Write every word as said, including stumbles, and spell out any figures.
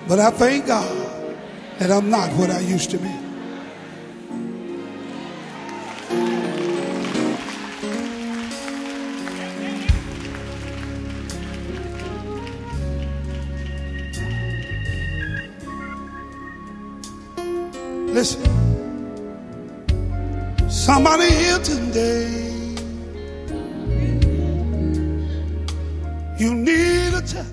But I thank God that I'm not what I used to be. Listen, somebody here today, you need a touch